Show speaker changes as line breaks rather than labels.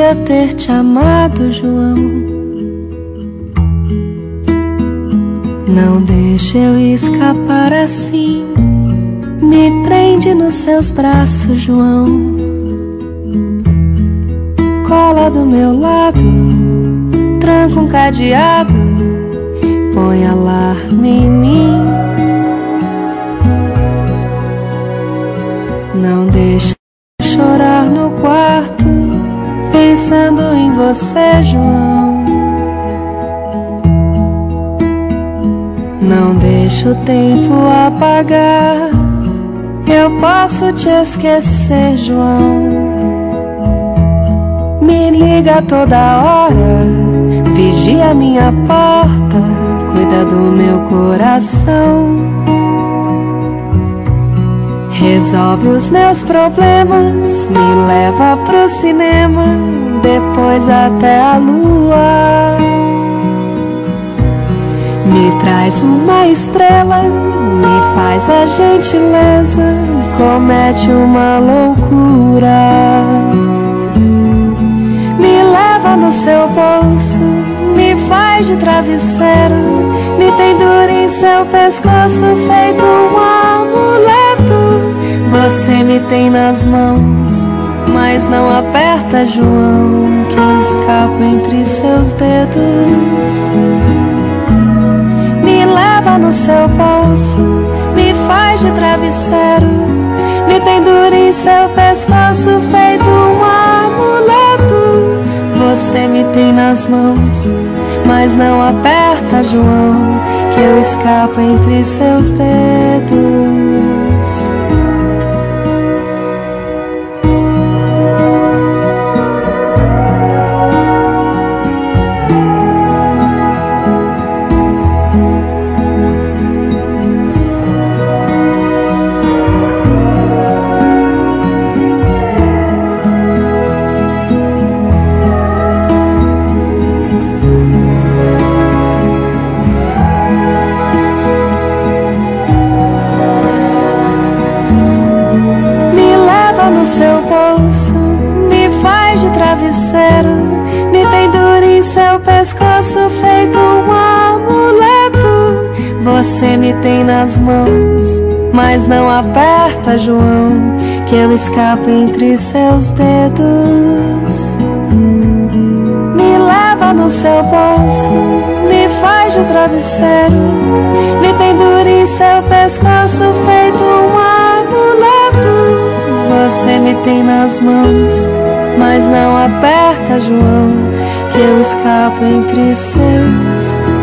devia ter te amado, João. Não deixe eu escapar assim. Me prende nos seus braços, João. Cola do meu lado, tranca um cadeado, põe alarme em mim. Não deixe eu chorar no quarto, pensando em você, João. Não deixe o tempo apagar, eu posso te esquecer, João. Me liga toda hora, vigia minha porta, cuida do meu coração. Resolve os meus problemas, me leva pro cinema, depois até a lua. Me traz uma estrela, me faz a gentileza, comete uma loucura. Me leva no seu bolso, me faz de travesseiro, me pendura em seu pescoço feito um amuleto. Você me tem nas mãos, mas não aperta, João, que eu escapo entre seus dedos. Me leva no seu bolso, me faz de travesseiro, me pendura em seu pescoço feito um amuleto. Você me tem nas mãos, mas não aperta, João, que eu escapo entre seus dedos. Seu bolso, me faz de travesseiro, me pendura em seu pescoço feito um amuleto. Você me tem nas mãos, mas não aperta, João, que eu escapo entre seus dedos. Me leva no seu bolso, me faz de travesseiro, me pendura em seu pescoço feito um amuleto. Você me tem nas mãos, mas não aperta, João, que eu escapo entre seus